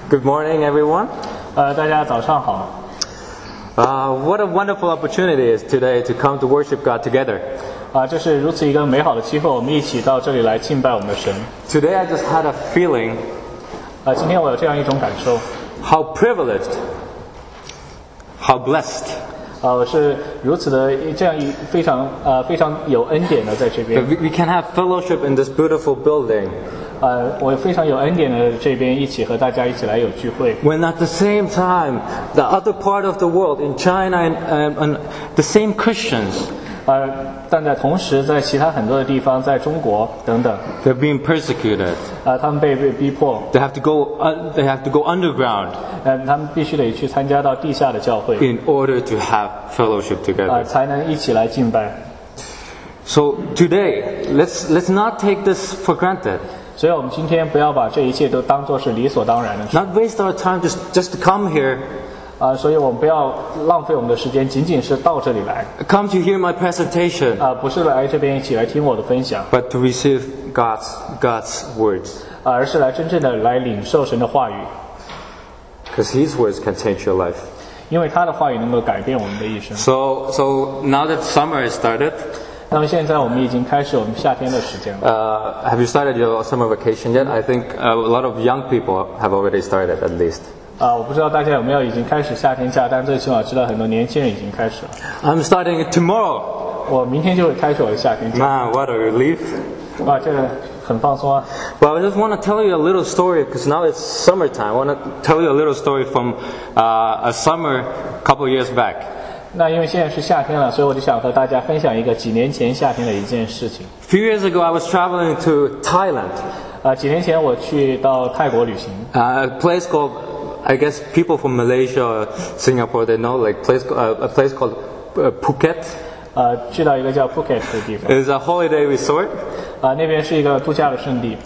Good morning, everyone. 大家早上好。 What a wonderful opportunity is today to come to worship God together. 这是如此一个美好的机会，我们一起到这里来敬拜我们的神。 Today I just had a feeling. 今天我有这样一种感受。 How privileged, how blessed. 我是如此的这样非常有恩典的在这边。 We can have fellowship in this beautiful building. 我非常有恩典的这边一起和大家一起来有聚会。 When at the same time, the other part of the world, in China and the same Christians, 但在同时，在其他很多的地方，在中国等等， they're being persecuted. 他们被逼迫。 They have to go underground. 他们必须得去参加到地下的教会 In order to have fellowship together. 才能一起来敬拜。 So today, let's not take this for granted. 所以我们今天不要把这一切都当作是理所当然的事。 Not waste our time just to come here. 所以我们不要浪费我们的时间，仅仅是到这里来。 Come to hear my presentation. 不是来这边一起来听我的分享。 But to receive God's words. 而是来真正的来领受神的话语。 Because His words can change your life. 因为他的话语能够改变我们的一生。 So now that summer has started. 那么现在我们已经开始我们夏天的时间了。 Have you started your summer vacation yet? I think a lot of young people have already started at least. 我不知道大家有没有已经开始夏天假，但最起码知道很多年轻人已经开始了。 I'm starting it tomorrow. 我明天就会开始我的夏天假。 Man, what a relief. 这个很放松啊。 But I just want to tell you a little story because now it's summertime. I want to tell you a little story from a summer a couple of years back. 那因为现在是夏天了，所以我就想和大家分享一个几年前夏天的一件事情。 A few years ago, I was traveling to Thailand. 几年前我去到泰国旅行。 A place called, I guess people from Malaysia or Singapore, they know, like a place called Phuket. 去到一个叫 Phuket 的地方。 It's a holiday resort. 那边是一个度假的胜地。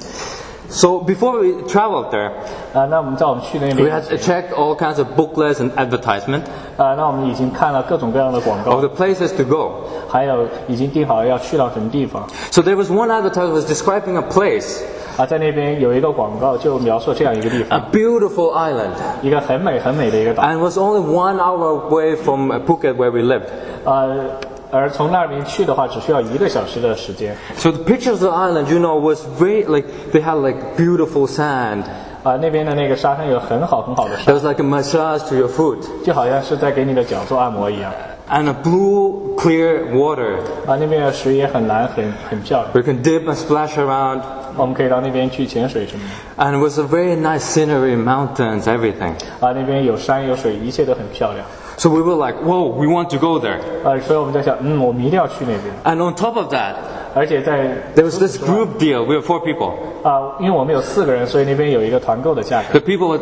So before we traveled there, 那我们去那边 we had checked all kinds of booklets and advertisement. 那我们已经看了各种各样的广告 of the places to go. 还有已经定好了要去到什么地方。 So there was one advertisement was describing a place. 在那边有一个广告就描述这样一个地方 A beautiful island. 一个很美很美的一个岛 And was only 1 hour away from Phuket where we lived. 而从那边去的话只需要1个小时的时间 So the pictures of the island, was very, they had beautiful sand. 那边的那个沙滩有很好的 There 沙 was like a massage to your foot. 就好像是在给你的脚做按摩一样 And a blue, clear water. 那边的水也很蓝很漂亮 We can dip and splash around. 我们可以到那边去潜水什么的 And it was a very nice scenery, mountains, everything. 那边有山有水一切都很漂亮 So we were like, whoa, we want to go there. 所以我们在想我们一定要去那边 And on top of that, 而且在 there was this group deal. We were 4 people. 因为我们有4个人所以那边有一个团购的价格 The people,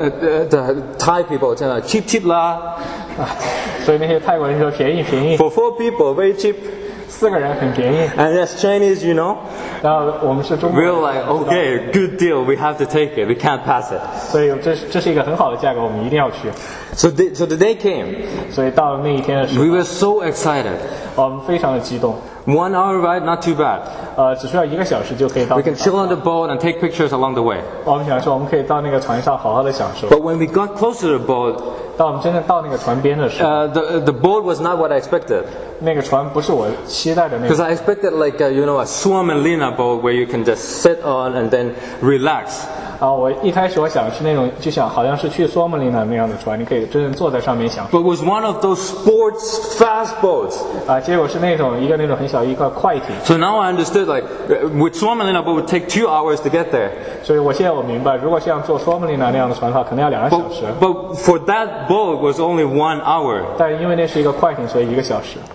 the Thai people, cheap lah. 所以那些泰国人说便宜 For 4 people, very cheap. 4个人很便宜 And as Chinese, 然后我们是中国 we 人 were like, okay, good deal. We have to take it. We can't pass it. 所以这是一个很好的价格我们一定要去 So the day came. 所以到了那一天的时 We 候 were so excited. 我们非常的激动 1 hour ride, not too bad. 只需要1个小时就可以到 We can chill on the boat and take pictures along the way. 我们想说我们可以到那个船上好好的享受 But when we got closer to the boat, 当我们真正到那个船边的时候 the boat was not what I expected. 那个船不是我期待的那 Because 个 I expected a Suomenlinna boat where you can just sit on and then relax. 我一开始我想是那种就想好像是去索马里那样的船你可以真正坐在上面享受 But it was one of those sports fast boats. 结果是那种很小一个快艇 So now I understood, with Suomenlinna boat, it would take 2 hours to get there. 所以我现在明白如果像坐索马里那样的船的话可能要2个小时 But for that boat, it was only 1 hour. 但因为那是一个快艇所以1个小时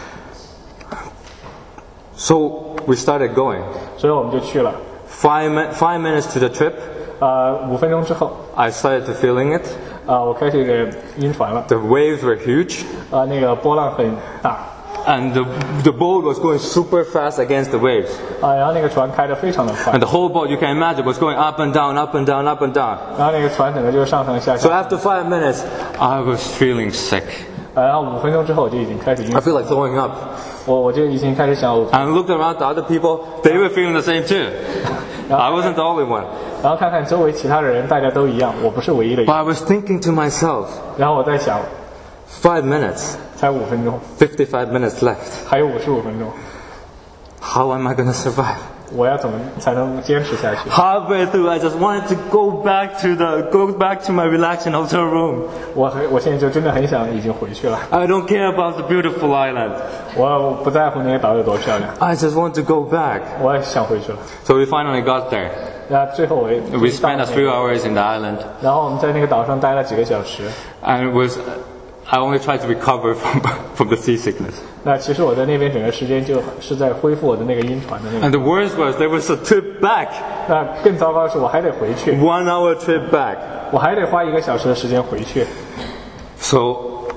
So we started going. 所以我们就去了 5 minutes to the trip, 5分钟之后 I started to feeling it. 我开始晕船了 The waves were huge. 那个波浪很大 And the boat was going super fast against the waves. 然后那个船开得非常的快 And the whole boat, you can imagine, was going up and down, up and down, up and down. 然后那个船整个就上上下 So 下 after 5 minutes, I was feeling sick. 然后5分钟之后我就已经开始晕 I feel like throwing up. 我就已经开始想 And I looked around to other people, they were feeling the same too. I wasn't the only one. 然后看看周围其他的人，大家都一样，我不是唯一的一 But 个。 I was thinking to myself, 然后我在想， 5 minutes, 才5分钟， 55 minutes left. 还有55分钟， How am I going to survive? 我要怎么才能坚持下去？ Halfway through, I just wanted to go back to my relaxing hotel room. 我现在就真的很想已经回去了， I don't care about the beautiful island. 我不在乎那些岛有多漂亮， I just want to go back. 我也想回去了。 So we finally got there. 那最后我也 We spent a few hours in the island, 然后我们在那个岛上待了几个小时。 and I only tried to recover from the seasickness. 那其实我在那边整个时间就是在恢复我的那个晕船的那个。 And the worst was there was a trip back, 那更糟糕的是我还得回去， 1 hour trip back. 我还得花1个小时的时间回去。 So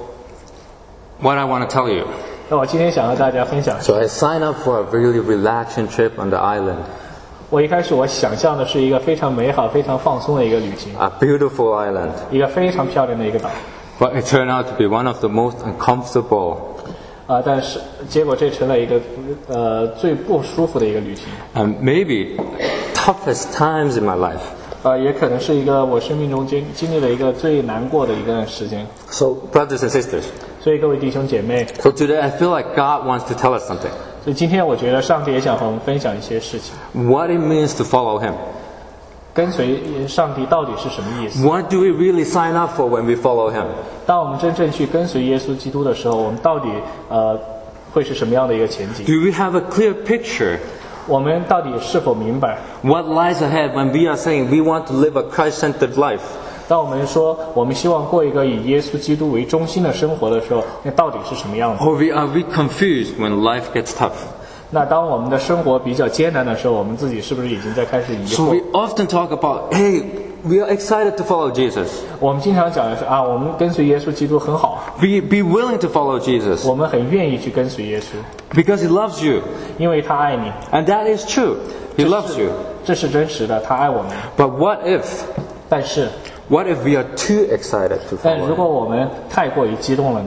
what I want to tell you. 那我今天想和大家分享， So I signed up for a really relaxing trip on the island, 我一开始我想象的是一个非常美好、非常放松的一个旅行， a beautiful island. 一个非常漂亮的一个岛。 But it turned out to be one of the most uncomfortable 但是结果这成了一个最不舒服的一个旅行， and maybe toughest times in my life. 也可能是一个我生命中经历了一个最难过的一段时间。 So brothers and sisters, 所以各位弟兄姐妹， so today I feel like God wants to tell us something. 所以今天我觉得上帝也想和我们分享一些事情， What it means to follow Him. 跟随上帝到底是什么意思？ What do we really sign up for when we follow Him? 当我们真正去跟随耶稣基督的时候，我们到底会是什么样的一个前景？ Do we have a clear picture? 我们到底是否明白？ What lies ahead when we are saying we want to live a Christ-centered life? 当我们说我们希望过一个以耶稣基督为中心的生活的时候，那到底是什么样子？ Or are we confused when life gets tough? 那当我们的生活比较艰难的时候，我们自己是不是已经在开始疑 So 惑？ we often talk about, hey, we are excited to follow Jesus. 我们经常讲的是我们跟随耶稣基督很好， Be willing to follow Jesus 我们很愿意去跟随耶稣， because He loves you. 因为他爱你， And that is true. He loves you. 这是真实的，他爱我们。 But what if 但是， we are too excited to 但 follow 如 Him? 果我们太过于激动了呢？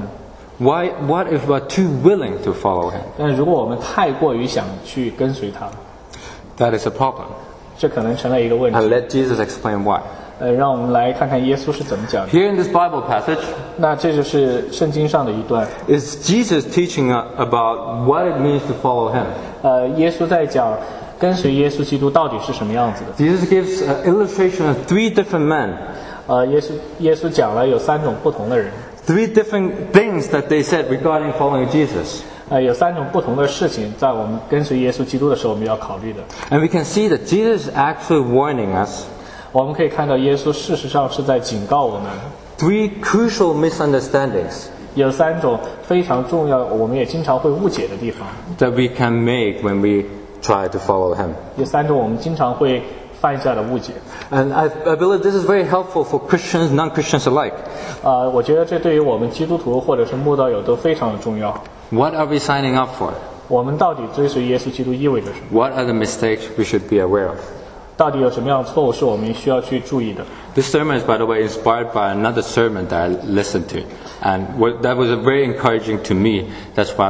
What if we are too willing to follow Him? 但如果我们太过于想去跟随他， That is a problem. 这可能成了一个问 And 题。 let Jesus explain why. 让我们来看看耶稣是怎么讲的。 Here in this Bible passage 那这就是圣经上的一段， is Jesus teaching about what it means to follow Him. 耶稣在讲跟随耶稣基督到底是什么样子的。 Jesus gives an illustration of 3 different men, 耶稣讲了有3种不同的人， 3 different things that they said regarding following Jesus. 有3种不同的事情，在我们跟随耶稣基督的时候，我们要考虑的。 And we can see that Jesus is actually warning us 我们可以看到，耶稣事实上是在警告我们， 3 crucial misunderstandings 有3种非常重要，我们也经常会误解的地方， that we can make when we try to follow Him. 有3种我们经常会犯下的误解。 And I believe this is very helpful for Christians, non-Christians alike. 我觉得这对于我们基督徒或者是慕道友都非常的重要。 What are we signing up for? 我们到底追随耶稣基督意味着什么？ What are the mistakes we should be aware of? 到底有什么样的错误是我们需要去注意的？ This sermon is, by the way, inspired by another sermon that I listened to, and that was very encouraging to me. That's why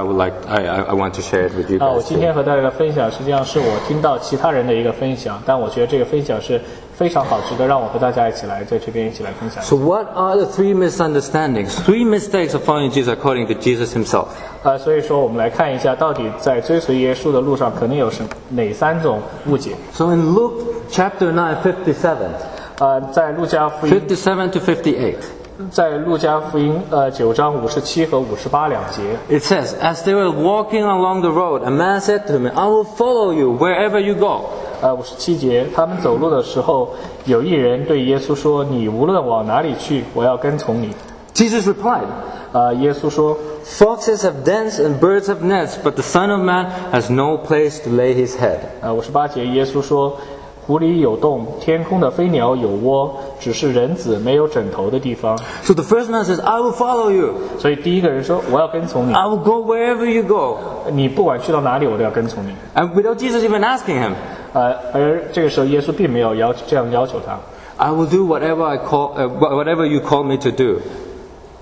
I want to share it with you 我 guys 今 too. 天和大家的分享，实际上是我听到其他人的一个分享，但我觉得这个分享是非常好，值得让我和大家一起来在这边一起来分享。 So what are the 3 misunderstandings, 3 mistakes of following Jesus according to Jesus Himself? 所以说我们来看一下，到底在追随耶稣的路上，可能有哪3种误解？ So in Luke chapter 9, 57, 在路加福音， 57 to 58, 在路加福音9章57和58两节， it says, As they were walking along the road, a man said to him, I will follow you wherever you go. 57节，他们走路的时候，有一人对耶稣说：“你无论往哪里去，我要跟从你。” Jesus replied, 耶稣说 Foxes have dens and birds have nests, but the Son of Man has no place to lay his head. ：“58节，耶稣说，湖里有洞，天空的飞鸟有窝，只是人子没有枕头的地方。” So the first man says, I will follow you. 所以第一个人说：“我要跟从你， I will go wherever you go. 你不管去到哪里，我都要跟从你。” And without Jesus even asking him, 而这个时候，耶稣并没有这样要求他。 I will do whatever you call me to do.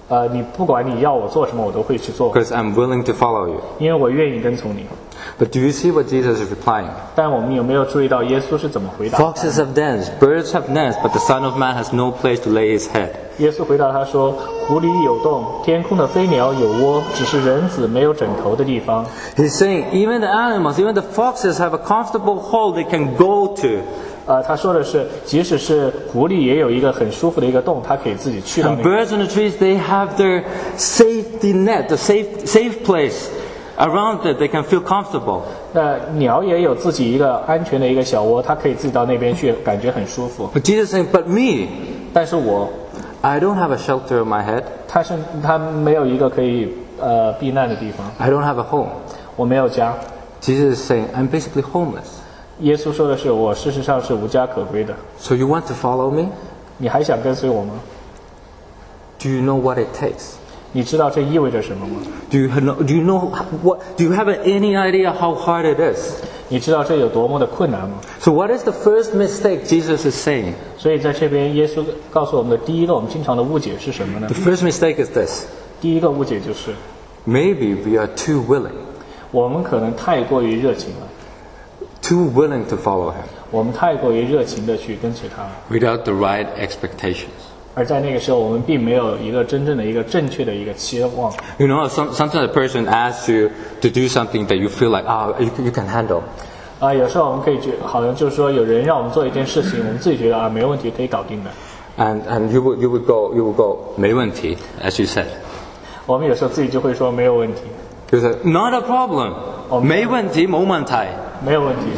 你不管你要我做什么，我都会去做， because I'm willing to follow you. 因为我愿意跟从你。 But do you see what Jesus is replying? 但我们有没有注意到耶稣是怎么回答？ Foxes have dens, birds have nests, but the Son of Man has no place to lay his head. 耶稣回答他说：“湖里有洞，天空的飞鸟有窝，只是人子没有枕头的地方。” He's saying even the animals, even the foxes have a comfortable hole they can go to. 他说的是，即使是狐狸也有一个很舒服的一个洞，它可以自己去到 And 那个。 birds in the trees, they have their safety net, the safe place around it. They can feel comfortable. 那鸟也有自己一个安全的一个小窝，它可以自己到那边去，感觉很舒服。 But Jesus is saying, but me, 但是我， I don't have a shelter on my head. 他没有一个可以避难的地方， I don't have a home. 我没有家。 Jesus is saying, I'm basically homeless. 耶稣说的是，我事实上是无家可归的。 So you want to follow me? 你还想跟随我吗？ Do you know what it takes? 你知道这意味着什么吗？ Do you know what? Do you have any idea how hard it is? 你知道这有多么的困难吗？ So what is the first mistake Jesus is saying? 所以在这边，耶稣告诉我们的第一个我们经常的误解是什么呢 The？first mistake is this. 第一个误解就是， Maybe we are too willing 我们可能太过于热情了， to follow him 我们太过于热情的去跟随他了， without the right expectations. 而在那个时候，我们并没有一个真正的一个正确的一个期望。 You know, sometimes a person asks you to do something that you feel like, you can handle. 有时候我们可以好像就是说，有人让我们做一件事情，我们自己觉得没问题，可以搞定的。 And you would go, 没问题, as you said. 我们有时候自己就会说没有问题， You say, not a problem. 没问题, 冇問題. 没有问题，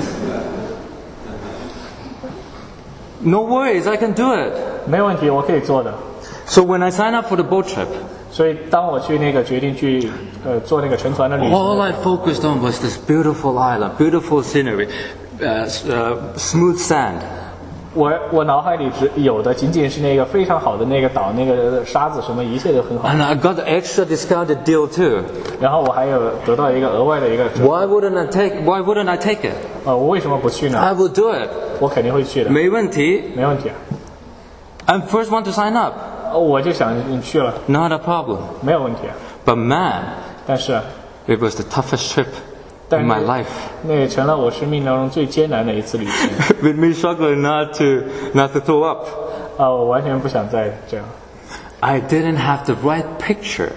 No worries, I can do it. 没有问题，我可以做的。 So when I sign up for the boat trip, 所以当我去决定去做那个乘船的旅行， all I focused on was this beautiful island, beautiful scenery, smooth sand. 我脑海里只有的仅仅是那个非常好的那个岛，那个沙子什么，一切都很好。 And I got the extra discounted deal too. 然后我还有得到一个额外的一个折， Why wouldn't I take it? 我为什么不去呢？ I will do it. 我肯定会去的， 没問題. 没问题。 I'm first one to sign up. 我就想你去了， Not a problem. 没有问题。 But man, 但是 it was the toughest trip in my life. 那也成了我生命当中最艰难的一次旅行。 With me struggling not to throw up. 我完全不想再这样。 I didn't have the right picture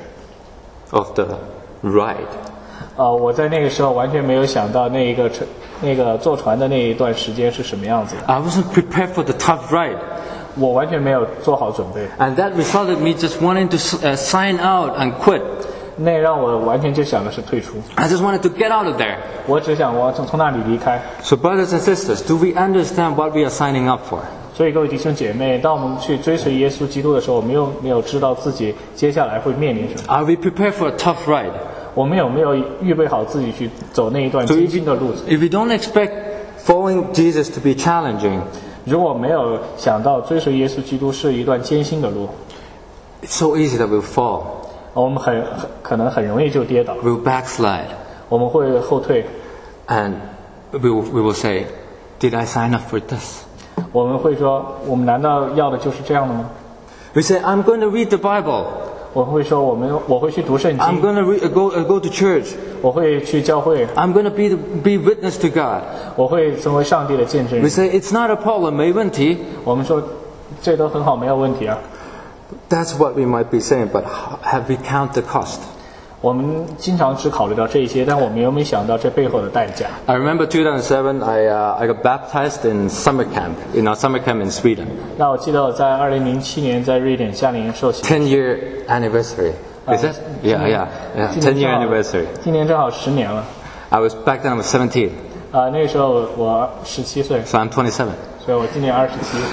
of the ride. 我在那个时候完全没有想到那个坐船的那一段时间是什么样子的， I wasn't prepared for the tough ride. 我完全没有做好准备， And that resulted me just wanting to sign out and quit. 那让我完全就想的是退出， I just wanted to get out of there. 我只想我从那里离开。 So brothers and sisters, do we understand what we are signing up for? 所以各位弟兄姐妹，当我们去追随耶稣基督的时候，我们有没有知道自己接下来会面临什么？ Are we prepared for a tough ride? 我们有没有预备好自己去走那一段艰辛的路子？ If we don't expect following Jesus to be challenging, 如果没有想到追随耶稣基督是一段艰辛的路， it's so easy that we'll fall. 我们可能很容易就跌倒， We'll backslide. 我们会后退， And we will say, did I sign up for this? 我们会说，我们难道要的就是这样的吗？ We say, I'm going to read the Bible. 我会说，我会去读圣 I'm 经， going to go to church. 我会去教会， I'm going to be witness to God. 我会成为上帝的见证 We 人。 say, it's not a problem, 没問題. 我们说，这都很好，没有问题啊。 That's what we might be saying, but have we count the cost? 我们经常只考虑到这一些，但我们有没有想到这背后的代价？ I remember 2007, I got baptized in summer camp, in our summer camp in Sweden. 那我记得我在2007年在瑞典夏令营受洗， 10-year anniversary. Is it? Yeah. 今 10-year 年 anniversary. 今年正好10年了。 Back then I was 17, 那个时候我17岁， so I'm 27. 所以我今年27。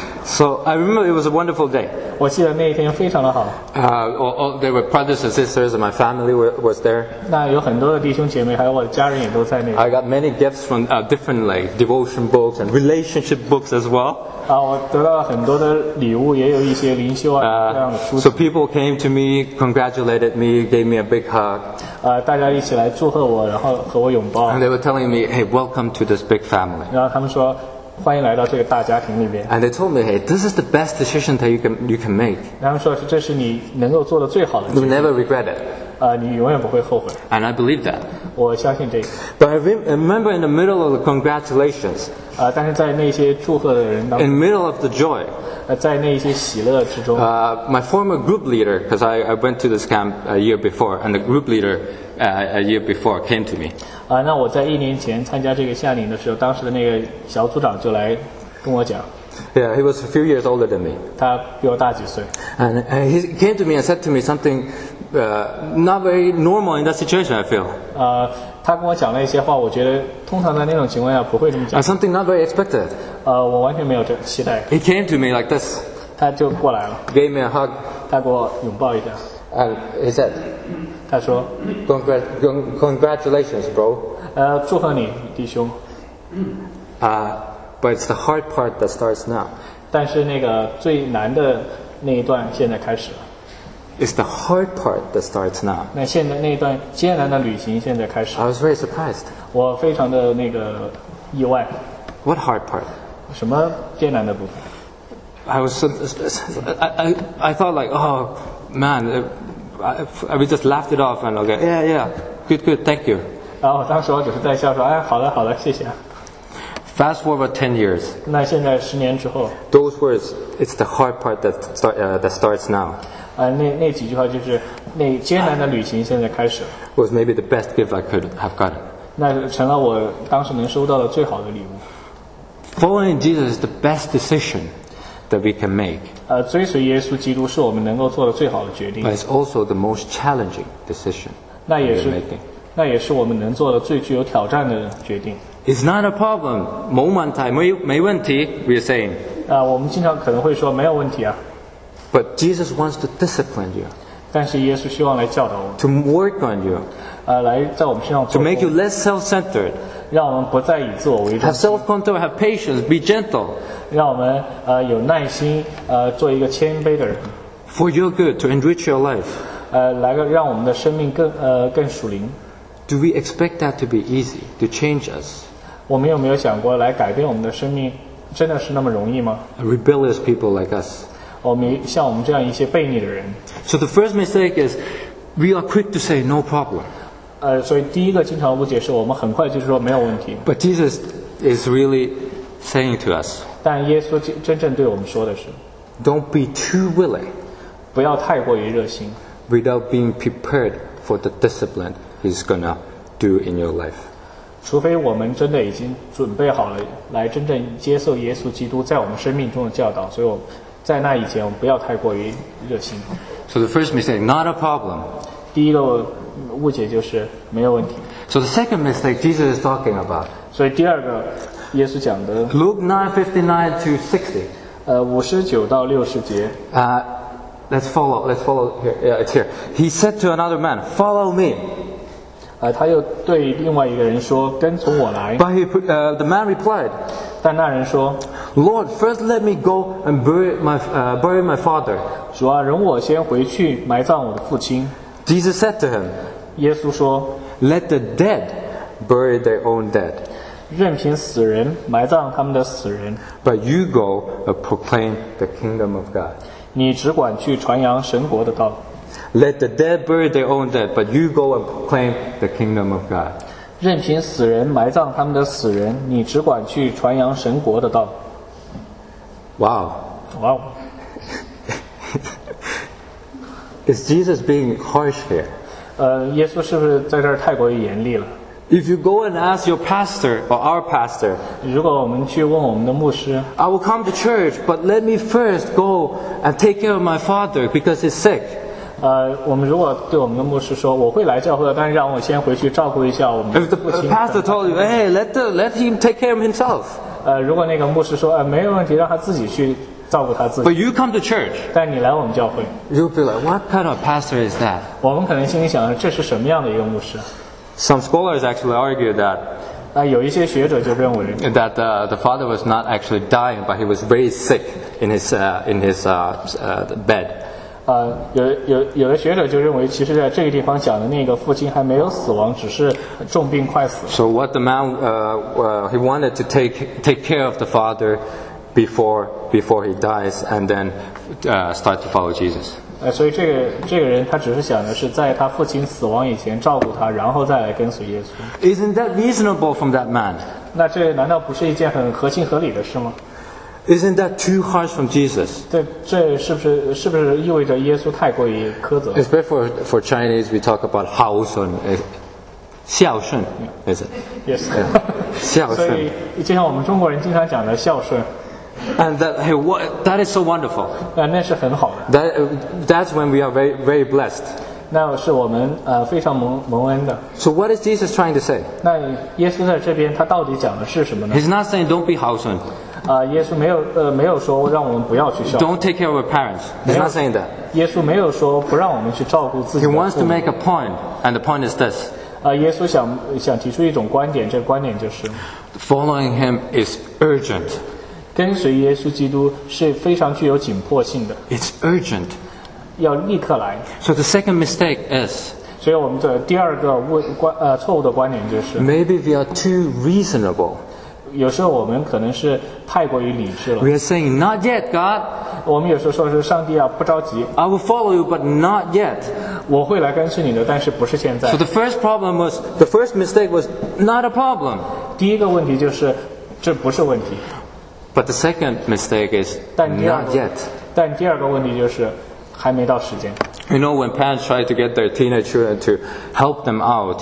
So I remember it was a wonderful day. 我记得那一天非常的好， There were brothers and sisters, and my family was there. 那有很多的弟兄姐妹，还有我的家人也都在那里。 I got many gifts from different like devotion books and relationship books as well. 我得到了很多的礼物，也有一些灵修啊这样的书 So 籍。 people came to me, congratulated me, gave me a big hug, 大家一起来祝贺我，然后和我拥抱 and，they were telling me, "Hey, welcome to this big family." 然后他们说欢迎来到这个大家庭里边。 And they told me, hey, this is the best decision that you can make. 然后说这是你能够做的最好的决 You'll 定， never regret it. 你永远不会后悔。 And I believe that. 我相信这个。 But I remember in the middle of the congratulations, 但是在那些祝贺的人当 in 中， the middle of the joy, 在那些喜乐之中， my former group leader, because I went to this camp a year before, and the group leader a year before came to me. 那我在1年前参加这个夏令营的时候，当时的那个小组长就来跟我讲， Yeah, he was a few years older than me. 他比我大几岁， And he came to me and said to me something not very normal in that situation, I feel. 他跟我讲了一些话，我觉得通常在那种情况下不会这么讲， Something not very expected. 我完全没有这期待。 He came to me like this, 他就过来了， gave me a hug, 他给我拥抱一下， and he said, 他说 Congratulations, bro. 祝贺你，弟兄。 But it's the hard part that starts now. 但是那个最难的那一段现在开始了， It's the hard part that starts now. 那现在那一段艰难的旅行现在开始， I was very surprised. 我非常的那个意外。 What hard part? 什么艰难的部分？ I was I thought like, oh man, we just laughed it off and okay, yeah, good, thank you. 然后当时我只是在笑说，哎，好的，谢谢。 Fast forward 10 years. 那现在10年之后， Those words, it's the hard part that starts now. 那几句话就是那艰难的旅行现在开始了， Was maybe the best gift I could have gotten. 那成了我当时能收到的最好的礼物。 Following Jesus is the best decision that we can make, 追随耶稣基督是我们能够做的最好的决定， but it's also the most challenging decision 那 that 也 we're 是 making. 那也是我们能做的最具有挑战的决定。 It's not a problem. 没问题, we are saying. 我们经常可能会说没有问题啊， But Jesus wants to discipline you, 但是耶稣希望来教导我 to work on you, 们，来在我们身上 to 做 make you 工， less self-centered, 让我们不再以自我为中 have 心， self-control, have patience, be gentle, 让我们有耐心，做一个谦卑的人， for your good, to enrich your life. 让我们的生命更属灵。 Do we expect that to be easy, to change us? 我们有没有想过来改变我们的生命，真的是那么容易吗？ Rebellious people like us. 像我们这样一些悖逆的人， So the first mistake is we are quick to say no problem. 所以第一个经常误解是我们很快就是说没有问题， But Jesus is really saying to us, 但耶稣真正对我们说的是， don't be too willing 不要太过于热心， without being prepared for the discipline He's gonna do in your life. 除非我们真的已经准备好了来真正接受耶稣基督在我们生命中的教导，所以在那以前我们不要太过于热心。 So the first mistake, not a problem. 第一个误解就是没有问题， So the second mistake Jesus is talking about, 所以第二个耶稣讲的 Luke 9:59 to 60. 59到60节， Let's follow here. Yeah, it's here. He said to another man, follow me. 他又对另外一个人说：“跟从我来。 But the man replied, ” 但那人说 Lord, first let me go and bury my father.：“ 主啊，容我先回去埋葬我的父亲。 Jesus said to him, ” 耶稣说 let the dead bury their own dead. ：“ 任凭死人埋葬他们的死人， But you go and proclaim the kingdom of God. 你只管去传扬神国的道。 Let the dead bury their own dead, but you go and proclaim the kingdom of God. ” 任凭死人埋葬他们的死人，你只管去传扬神国的道。 Wow. 哇哦！ Is Jesus being harsh here? 耶稣是不是在这儿太过于严厉了？ If you go and ask your pastor or our pastor, 如果我们去问我们的牧师， I will come to church, but let me first go and take care of my father because he's sick. 我们如果对我们的牧师说，我会来教会的，但是让我先回去照顾一下我们的 If the 父亲。 pastor told you, hey, let him take care of himself. 如果那个牧师说，没有问题，让他自己去照顾他自 But 己， you come to church, 但你来我们教会， you'll be like, what kind of pastor is that? 我们可能心里想，这是什么样的一个牧师？ Some scholars actually argue that 有一些学者就认为， the father was not actually dying, but he was very sick in his bed. 有的学者就认为，其实在这个地方讲的那个父亲还没有死亡，只是重病快死。 So what the man he wanted to take care of the father before he dies, and then start to follow Jesus. 所以这个人他只是想的是在他父亲死亡以前照顾他，然后再来跟随耶稣。 Isn't that reasonable from that man? 那这难道不是一件很合情合理的事吗？ Isn't that too harsh from Jesus? 这是不是意味着耶稣太过于苛责？ Especially for Chinese, we talk about 孝顺, 孝顺, is it? Yes. 孝所顺。 以就像我们中国人经常讲的孝顺， And that is so wonderful. 那是很好的。 That's when we are very, very blessed. 那是我们非常蒙恩的。 So what is Jesus trying to say? 那耶稣在这边他到底讲的是什么呢？ He's not saying don't be 孝顺. 耶稣没有说让我们不要去孝顺。 Don't take care of our parents. He's not saying that. 耶稣没有说不让我们去照顾自己 He 的 wants 父 to 母。 make a point, and the point is this. 耶稣想提出一种观点，这个观点就是 Following him is urgent. 跟随耶稣基督是非常具有紧迫性的， It's urgent. 要立刻来。 So the second mistake is 所以我们的第二个错误的观点就是， maybe we are too reasonable. 有时候我们可能是太过于理智了。 We are saying, not yet, God. 我们有时候说是上帝啊，不着急， I will follow you, but not yet. 我会来跟随你的，但是不是现在 So。the first mistake was not a problem. 第一个问题就是这不是问题， But the second mistake is 但第二 not 个 yet. 但第二个问题就是还没到时间。 You know, when parents try to get their teenage children to help them out,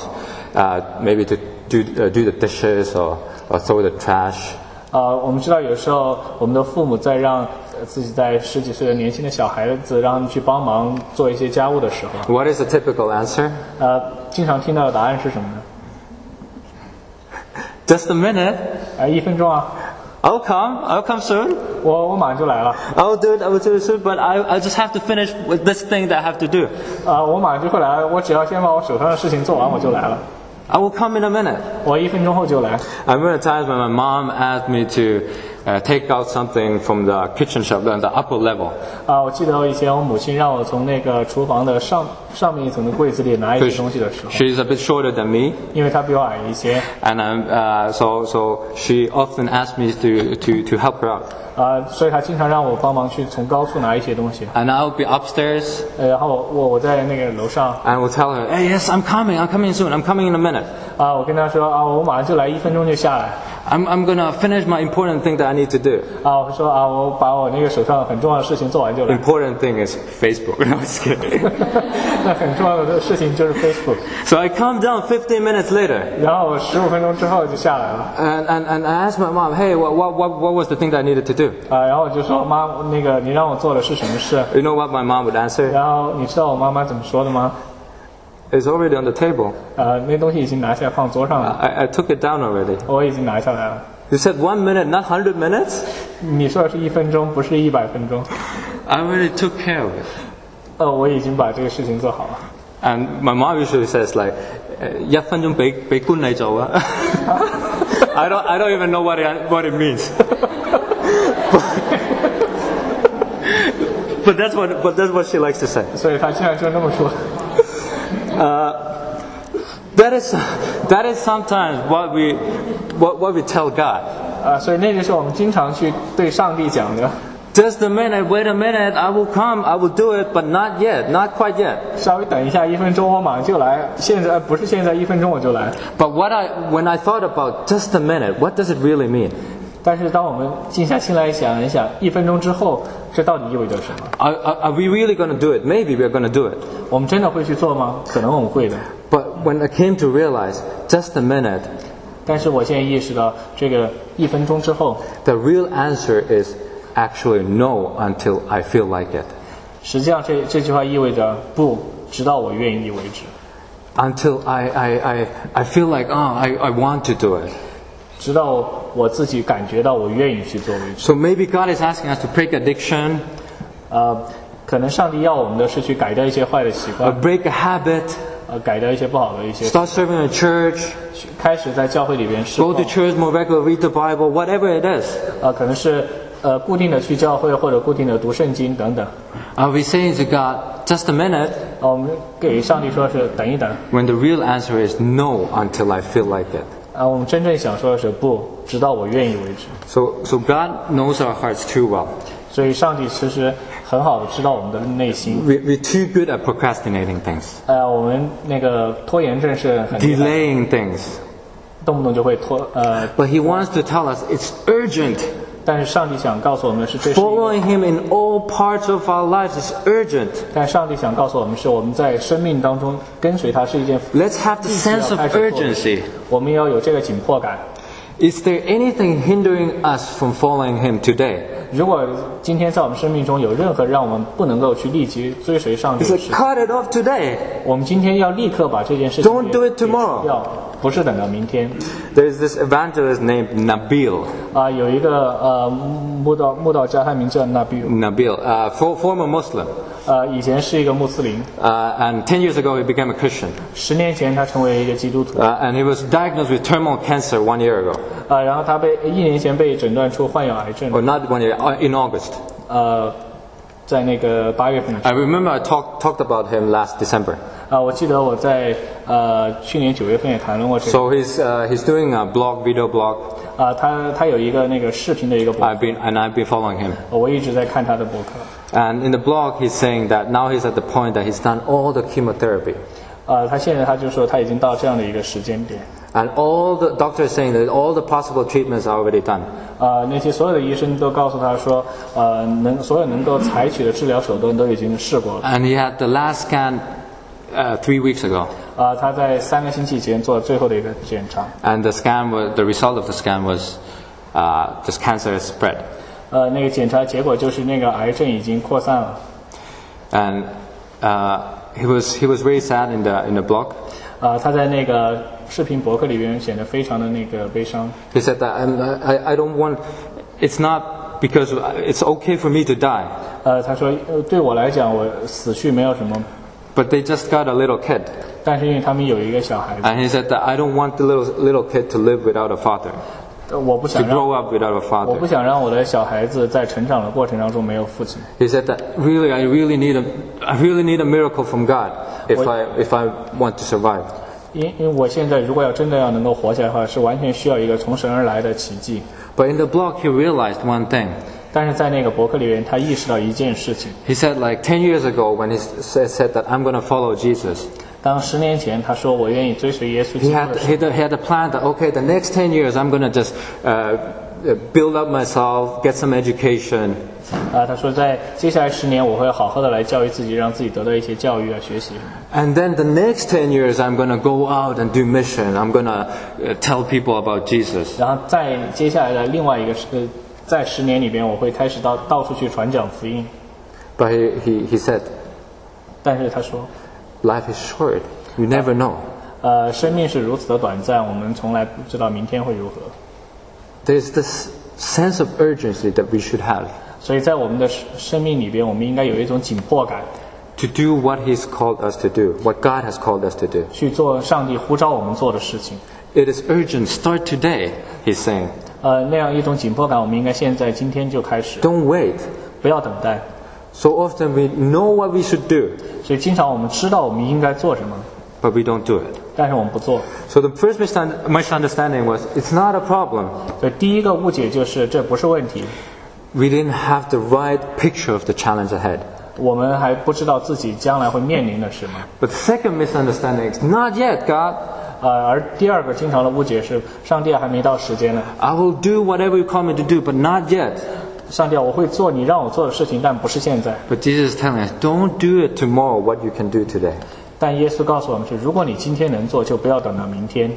maybe to do the dishes or throw the trash. 我们知道有时候我们的父母在让自己在十几岁的年轻的小孩子让他们去帮忙做一些家务的时候， What is the typical answer? 经常听到的答案是什么呢？ Just a minute. 1分钟啊， I'll come soon. 我马上就来了。 I will do it soon, but I just have to finish with this thing that I have to do. 我马上就会来，我只要先把我手上的事情做完，我就来了。 I will come in a minute. 我1分钟后就来。 I remember times when my mom asked me to take out something from the kitchen shelf on the upper level. 我记得以前我母亲让我从那个厨房的上面一层的柜子里拿一些东西的时候， She's a bit shorter than me, 因为她比我矮一些， and so she often asked me to help her out. 所以她经常让我帮忙去从高处拿一些东西。 And I'll be upstairs, 然后我在那个楼上， and will tell her, "Hey, yes, I'm coming soon. I'm coming in a minute. 我跟她说我马上就来，1分钟就下来。 I'm gonna finish my important thing that I need to do." 我说我把我那个手上很重要的事情做完就来。 Important thing is Facebook. No, I'm just kidding. 那很重要的事情就是 Facebook。 So I come down 15 minutes later, 然后我15分钟之后就下来了。 and I asked my mom, "Hey, what was the thing that I needed to do?" 然后我就说妈，那个你让我做的是什么事？ You know what my mom would answer? 然后你知道我妈妈怎么说的吗？ It's already on the table. 那东西已经拿下来放桌上了， I took it down already. 我已经拿下来了。 You said 1 minute, not 100 minutes? 你说的是1分钟，不是100分钟。 I already took care of it. 我已经把这个事情做好了。 And my mom usually says like, 1分鐘俾官你做啊。 I don't even know what it means. But that's what she likes to say. 所以她现在就那么说。 That is sometimes what we tell God. 所以那就是我们经常去对上帝讲的。 Just a minute, wait a minute, I will come, I will do it, but not yet, not quite yet. 稍微等一下，1分钟我马上就来。现在不是现在，1分钟我就来。 But when I thought about just a minute, what does it really mean? 但是当我们静下心来想一想，1分钟之后，这到底意味着什么？ Are we really going to do it? Maybe we're going to do it. 我们真的会去做吗？可能我们会的。 But when I came to realize just a minute, 但是我现在意识到，这个1分钟之后， the real answer is actually no until I feel like it. 实际上这句话意味着不，直到我愿意为止。 Until I feel like, I want to do it. 直到我自己感觉到我愿意去做为止。 So maybe God is asking us to break addiction, 可能上帝要我们的是去改掉一些坏的习 or 惯， break a habit, 改掉一些不好的一些， start serving in church, 开始在教会里边侍 go 奉 to church more regularly, read the Bible, whatever it is. 可能是固定的去教会或者固定的读圣经等等。 Are we saying to God, just a minute, 我们给上帝说是等一等。 when the real answer is no until I feel like it? 我们真正想说的是不，直到我愿意为止。 So God knows our hearts too well. 所以上帝其实很好的知道我们的内心。 We're too good at procrastinating things, 我们那个拖延症是很厉害， delaying things. 动不动就会拖。 But He wants to tell us it's urgent. 但是上帝想告诉我们是这是一个， Following Him in all parts of our lives is urgent. 但上帝想告诉我们是我们在生命当中跟随他是一件 Let's have the 必须要 sense of 开始做的 urgency. 我们要有这个紧迫感。 Is there anything hindering us from following Him today? 如果今天在我们生命中有任何让我们不能够去立即追随上帝 He 的 said, 事， cut it off today. 我们今天要立刻把这件事情 Don't do it tomorrow. 给要，不是等到明天。 There's this evangelist named Nabil. 有一个慕道家，他名叫纳比， Nabil, former Muslim. 以前是一个穆斯林， And 10 years ago he became a Christian. 10年前他成为一个基督徒， And he was diagnosed with terminal cancer 1 year ago. 然后他1年前被诊断出患有癌症， Or not 1 year, in August. 在那个8月份的时 I remember I talked about him last December. 候，我记得我在去年9月份也谈论过这个。 So he's doing a video blog. 他有一个那个视频的一个博客， I've been following him. 我一直在看他的博客。 And in the blog he's saying that now he's at the point that he's done all the chemotherapy. 他现在他就说他已经到这样的一个时间点， And all the doctors saying that all the possible treatments are already done. 那些所有的医生都告诉他说，所有能够采取的治疗手段都已经试过了。 And he had the last scan 3 weeks ago. 他在3个星期前做最后的一个检查， And the result of the scan was this cancer has spread. 那个检查结果就是那个癌症已经扩散了。 And he was very sad in the blog. 他在那个视频博客里边显得非常的那个悲伤。 He said that I don't want. It's not because it's okay for me to die, 他说，对我来讲，我死去没有什么， but they just got a little kid. 但是因为他们有一个小孩子， And he said that I don't want the little kid to live without a father, 我不 to 想让 grow up without a 我 father. 不想让我的小孩子在成长的过程当中没有父亲。 He said that I really need a miracle from God if I want to survive. 因为我现在如果真的要能够活下来的话，是完全需要一个从神而来的奇迹。 But in the blog he realized one thing. 但是在那个博客里面，他意识到一件事情： He said like 10 years ago when he said that I'm going to follow Jesus. 当10年前他说我愿意追随耶稣基 He 督的时候， had a plan that okay, the next 10 years I'm going to just build up myself, get some education, 他说在接下来10年我会好好的来教育自己，让自己得到一些教育啊、学习。 and then the next 10 years I'm going to go out and do mission. I'm going to tell people about Jesus. 然后在接下来的另外一个在10年里边，我会开始到处去传讲福音。 But he said, 但是他说， life is short. You never know. 生命是如此的短暂，我们从来不知道明天会如何。 There's this sense of urgency that we should have 所以在我们的生命里边，我们应该有一种紧迫感， to do what He's called us to do, what God has called us to do. 去做上帝呼召我们做的事情。 It is urgent. Start today, He's saying. 那样一种紧迫感，我们应该今天就开始， Don't wait. 不要等待。 So often we know what we should do, 所以经常我们知道我们应该做什么， but we don't do it. 但是我们不做。 So the first misunderstanding was, it's not a problem. 所以第一个误解就是这不是问题， We didn't have the right picture of the challenge ahead. 我们还不知道自己将来会面临的是什么。 But the second misunderstanding is, not yet, God. 而第二个经常的误解是，上帝还没到时间呢。 I will do whatever you call me to do, but not yet. 上帝，我会做你让我做的事情，但不是现在。 But Jesus is telling us, don't do it tomorrow what you can do today. 但耶稣告诉我们是，如果你今天能做，就不要等到明天。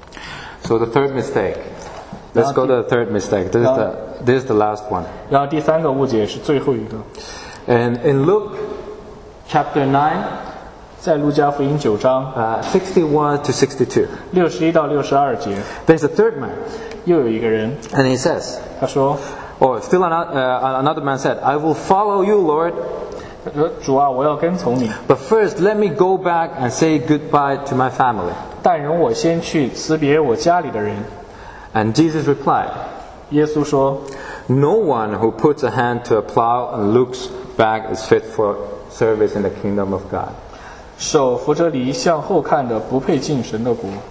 So the third mistake. Let's go to the third mistake. This is the last one. 然后第三个误解是最后一个， And in Luke chapter 9, 在路加福音9章 61 to 62, 61到62节， there's a third man. 又有一个人， And he says, 他说 or still another man said, I will follow you, Lord. 他说主啊，我要跟从你， But first, let me go back and say goodbye to my family. 但容我先去辞别我家里的人。 And Jesus replied, 耶稣说， No one who puts a hand to a plow and looks back is fit for service in the kingdom of God. 手扶着犁向后看的，不配进神的国。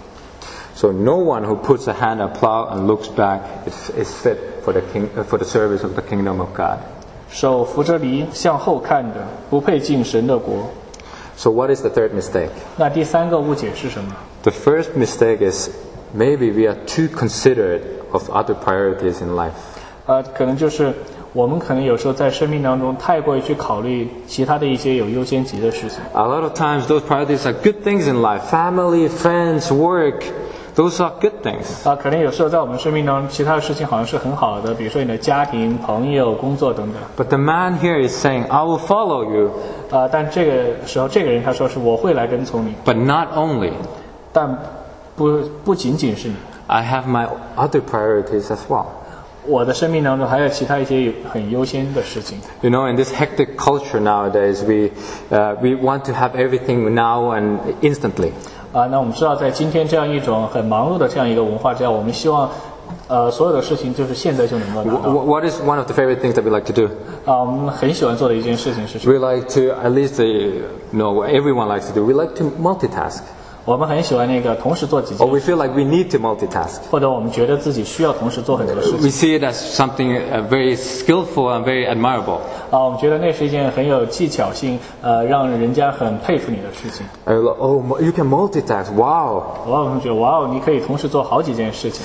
So no one who puts a hand to a plow and looks back is fit for the service of the kingdom of God. 手扶着犁向后看的，不配进神的国。 So what is the third mistake? 那第三个误解是什么？ The first mistake is maybe we are too considerate of other priorities in life. 可能就是我们可能有时候在生命当中太过于去考虑其他的一些有优先级的事情。 A lot of times those priorities are good things in life. Family, friends, work. Those are good things. 可能有时候在我们生命当中，其他的事情好像是很好的，比如说你的家庭、朋友、工作等等。 But the man here is saying, I will follow you. 但这个时候，这个人他说是我会来跟从你， But not only. 但不仅仅是你， I have my other priorities as well. 我的生命当中还有其他一些很优先的事情。 You know, in this hectic culture nowadays, we want to have everything now and instantly. 那我们知道，在今天这样一种很忙碌的这样一个文化之下，我们希望，所有的事情就是现在就能够拿到。 What is one of the favorite things that we like to do? 我们很喜欢做的一件事情是什么？ We like to, at least, everyone likes to do. We like to multitask. 我们很喜欢那个同时做几 Or 件， we feel like we need to multitask. 或者我们觉得自己需要同时做很多事情。 We see it as something very skillful and very admirable. 我们觉得那是一件很有技巧性，让人家很佩服你的事情。 Oh, you can multitask. Wow. 我们觉得哇哦，你可以同时做好几件事情。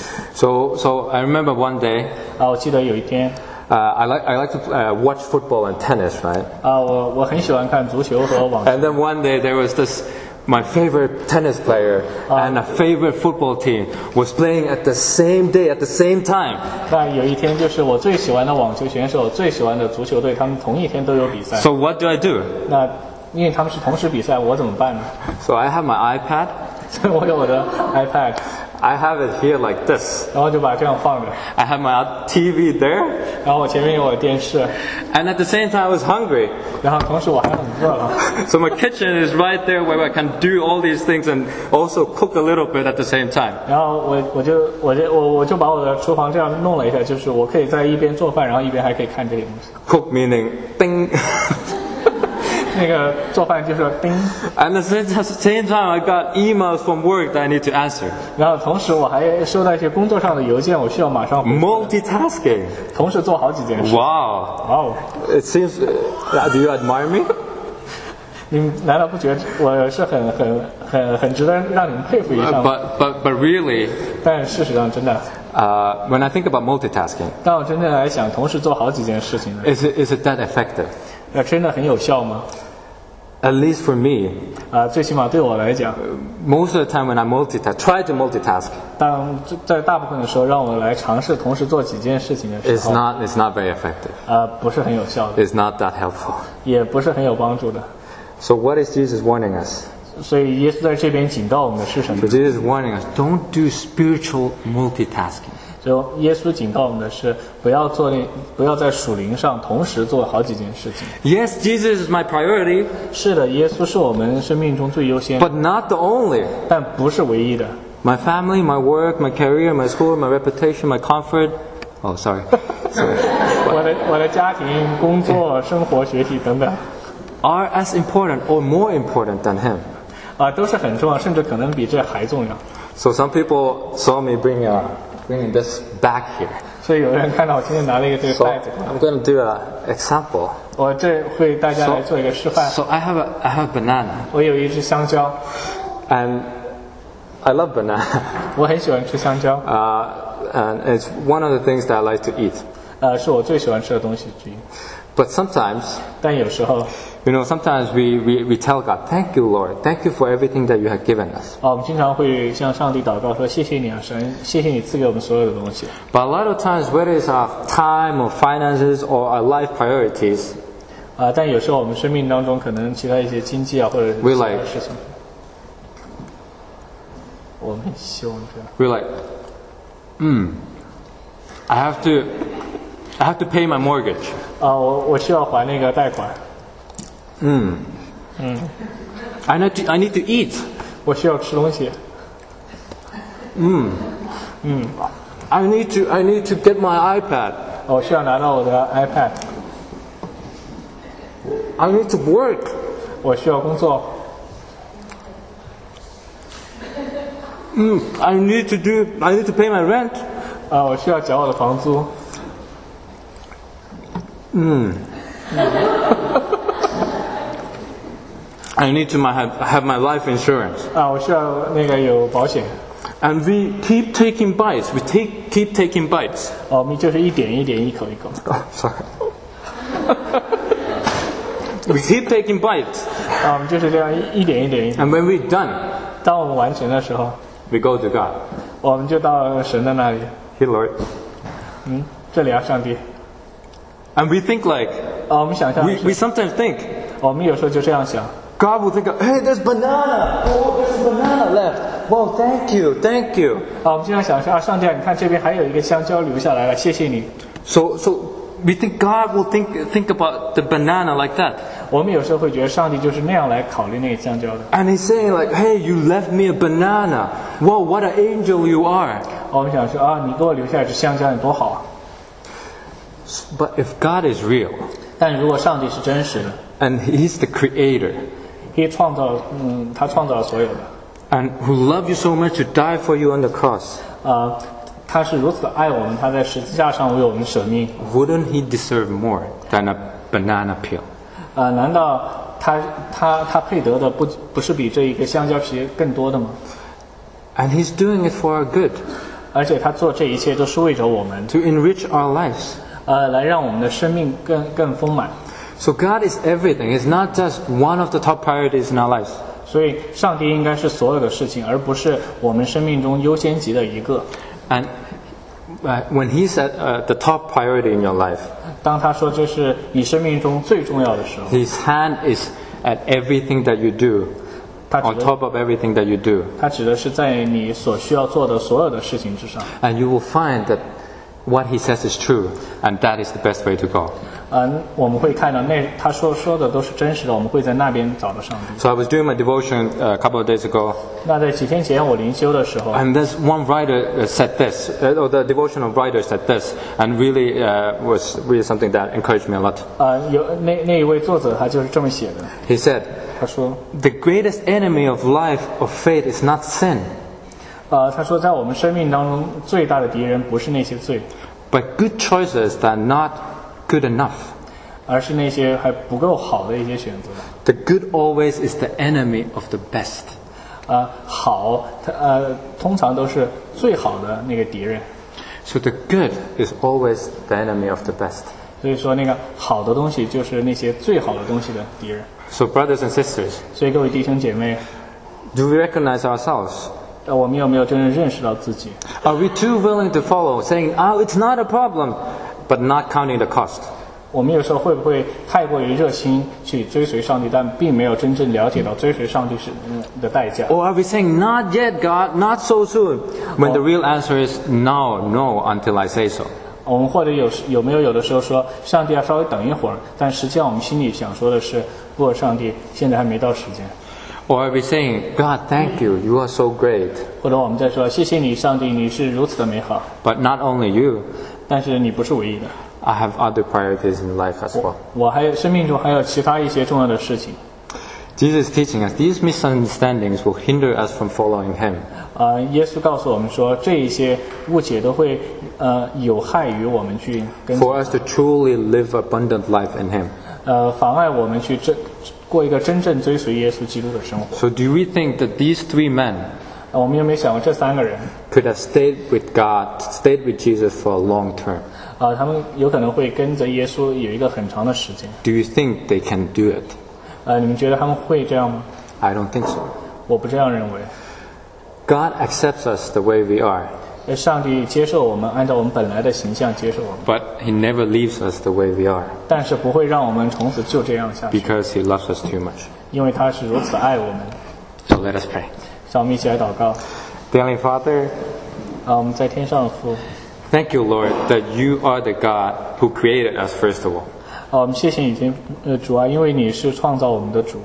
So I remember one day, 我记得有一天， I like to watch football and tennis, right? 我很喜欢看足球和网球。 And then one day there was my favorite tennis player and a favorite football team was playing at the same day, at the same time. 但有一天，就是我最喜欢的网球选手、最喜欢的足球队，他们同一天都有比赛。 So what do I do? 那因为他们是同时比赛，我怎么办呢？ So I have my iPad. 所以我有我的 iPad， I have it here like this. 然后就把这样放着， I have my TV there. 然后我前面有我的电视， And at the same time I was hungry. 然后同时我还很饿了。 So my kitchen is right there where I can do all these things and also cook a little bit at the same time. 然后我就把我的厨房这样弄了一下，就是我可以在一边做饭，然后一边还可以看这些东西。 Cook meaning ding. 那个做饭就是叮， And at the same time I got emails from work that I need to answer. 然后同时我还收到一些工作上的邮件，我需要马上回， Multitasking. 同时做好几件事。 Wow. 哇哦， It seems, do you admire me? 你们难道不觉得我是很值得让你们佩服一下吗？ But really, 但事实上真的， when I think about multitasking, 当我真正来想同时做好几件事情呢， is it that effective? 那真的很有效吗？ At least for me, 最起码对我来讲， most of the time when I try to multitask, 当在大部分的时候让我来尝试同时做几件事情的时 it's 候， not very effective. 不是很有效的， It's not that helpful. 也不是很有帮助的。 So what is Jesus warning us? 所以耶稣在这边警告我们的是什么 So？ Jesus is warning us, don't do spiritual multitasking. 就耶稣警告我们的是，不要在属灵上同时做好几件事情。 Yes, Jesus is my priority, 是的，耶稣是我们生命中最优先， but not the only. 但不是唯一的。 My family, my work, my career, my school, my reputation, my comfort. Oh, sorry. 我的家庭、工作、生活、学习等等， Are as important or more important than him. 都是很重要，甚至可能比这还重要。 So some people saw me bringing this back here. 所以有人看到我今天拿了一个这个 So 袋子， I'm going to do an example. 我这为大家来做一个示范。 So I have a banana, 我有一只香蕉， and I love banana. 我很喜欢吃香蕉， And it's one of the things that I like to eat. 是我最喜欢吃的东西之一。 But sometimes, 但有时候， sometimes we tell God, thank you, Lord. Thank you for everything that you have given us. 我们经常会向上帝祷告说：“谢谢你啊，神，谢谢你赐给我们所有的东西。 But a lot of times, whether it's our time or finances or our life priorities, ” 但有时候我们生命当中可能其他一些经济啊，或者是其 We 他 like- 的事情，我们希望这样。 we're like, I have to pay my mortgage. 我需要还那个贷款， I need to eat. 我需要吃东西， I need to get my iPad. 我需要拿到我的 iPad， I need to work. 我需要工作， I need to pay my rent. 我需要缴我的房租， I need to have my life insurance. 我需要那个有保险。 And we keep taking bites. Keep taking bites. 我们就是一点一点，一口一口。 Oh, sorry. We keep taking bites. 我们就是这样一点一点一点。 And when we're done, 当我们完成的时候， we go to God. 我们就到神的那里。 Hey, Lord. 这里啊，上帝。 And we think like, 我们想象 we sometimes think, 我们有时候就这样想。 God will think, hey, there's banana. Oh, there's a banana left. Well, thank you. 我们经常想说上帝啊，你看这边还有一个香蕉留下来了，谢谢你。 So we think God will think about the banana like that. 我们有时候会觉得上帝就是那样来考虑那个香蕉的。 And he's saying like, hey, you left me a banana. Wow, what an angel you are. 我们想说你给我留下一只香蕉，你多好啊！ But if God is real, 但如果上帝是真实的， and he's the creator, 他创造了所有的， and who loved you so much to die for you on the cross, 他是如此爱我们，他在十字架上为我们舍命。 wouldn't he deserve more than a banana peel? 难道他配得的不是比这一个香蕉皮更多的吗？ And he's doing it for our good, 而且他做这一切都是为着我们， to enrich our lives. 来让我们的生命更丰满。 So God is everything. It's not just one of the top priorities in our lives. 所以，上帝应该是所有的事情，而不是我们生命中优先级的一个。 And when he's at the top priority in your life, 当他说这是你生命中最重要的时候， his hand is at everything that you do, 他 on top of everything that you do. 指的是在你所需要做的所有的事情之上。 And you will find that what he says is true, and that is the best way to go. 我们会看到他说的都是真实的，我们会在那边找到上帝。 So I was doing my devotion a couple of days ago, 那在几天前我灵修的时候， and there's one writer said this, or the devotional writer said this, and really was really something that encouraged me a lot. 有那一位作者他就是这么写的， He said, 他说， the greatest enemy of life, of faith, is not sin, 他说在我们生命当中最大的敌人不是那些罪， but good choices that are not good enough. 而是那些还不够好的一些选择。 The good always is the enemy of the best. 好，通常都是最好的那个敌人。 So the good is always the enemy of the best. 所以说，那个好的东西就是那些最好的东西的敌人。 So brothers and sisters, 所以各位弟兄姐妹， do we recognize ourselves? 我们有没有真正认识到自己？ Are we too willing to follow, saying, oh, it's not a problem, but not counting the cost? 我们有时候会不会太过于热心去追随上帝，但并没有真正了解到追随上帝的代价？ Or are we saying, not yet, God, not so soon, when the real answer is no until I say so? 我们或者有没有的时候说，上帝要稍微等一会儿，但实际上我们心里想说的是，不，上帝现在还没到时间。 Or are we saying, God, thank you, you are so great, 或者我们在说，谢谢你，上帝，你是如此的美好， but not only you, 但是你不是唯一的， I have other priorities in life as well. 我还有生命中还有其他一些重要的事情。 Jesus is teaching us these misunderstandings will hinder us from following him. 耶稣告诉我们说，这一些误解都会有害于我们去跟 For us to truly live abundant life in him. 妨碍我们去过一个真正追随耶稣基督的生活。 So do we think that these three men 我们有没有想过这三个人 could have stayed with God, stayed with Jesus for a long term? 他们有可能会跟着耶稣有一个很长的时间。 Do you think they can do it? 你们觉得他们会这样吗？ I don't think so. 我不这样认为。 God accepts us the way we are, 上帝接受我们，按照我们本来的形象接受我们， but he never leaves us the way we are 但是不会让我们从此就这样下去， because he loves us too much. 因为他是如此爱我们。 So let us pray. 让我们一起来祷告。 Dear Heavenly Father, 我们在天上的父， thank you, Lord, that you are the God who created us first of all. 我们谢谢你主啊，因为你是创造我们的主。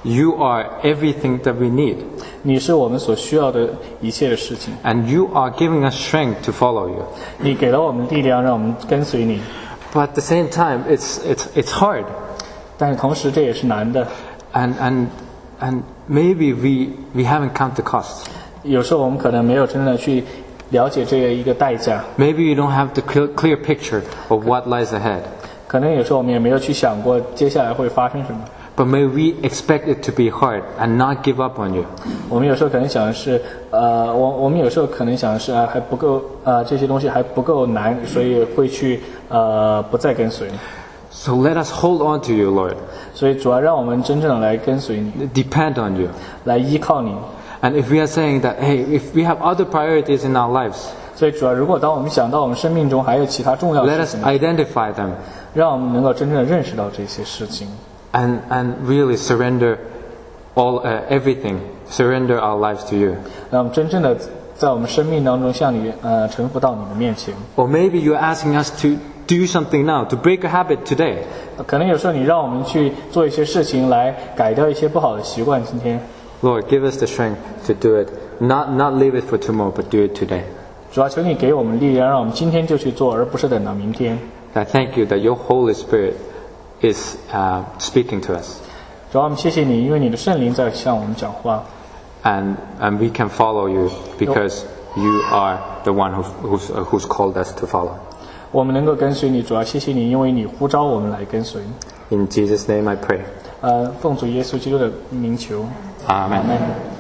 You are everything that we need. 你是我们所需要的一切的事情， And you are giving us strength to follow you. 你给了我们力量，让我们跟随你。 But at the same time, it's hard. 但是同时这也是难的， And maybe we haven't counted the cost. 有时候我们可能没有真正的去了解这一个代价， Maybe you don't have the clear picture of what lies ahead. 可能有时候我们也没有去想过接下来会发生什么。 But may we expect it to be hard and not give up on you. 我们有时候可能想的是，我们有时候可能想的是啊，还不够，这些东西还不够难，所以会去不再跟随。 So let us hold on to you, Lord. 所以主要让我们真正的来跟随你， Depend on you. 来依靠你。 And if we are saying that, hey, if we have other priorities in our lives, 所以主要如果当我们想到我们生命中还有其他重要 let 的 us 事情， identify them 让我们能够真正的认识到这些事情， and really surrender everything, surrender our lives to you. 让我们真正的在我们生命当中向你臣服到你的面前。 Or maybe you're asking us to do something now, to break a habit today. 可能有时候你让我们去做一些事情来改掉一些不好的习惯，今天 Lord, give us the strength to do it. Not leave it for tomorrow, but do it today. 主要求你给我们力量，让我们今天就去做，而不是等到明天。 I thank you that your Holy Spirit is speaking to us. 主要我们谢谢你，因为你的圣灵在向我们讲话， And we can follow you because you are the one who's called us to follow. 我们能够跟随你。主要谢谢你，因为你呼召我们来跟随。 In Jesus' name I pray. 奉主耶稣基督的名求， Amen. 阿们。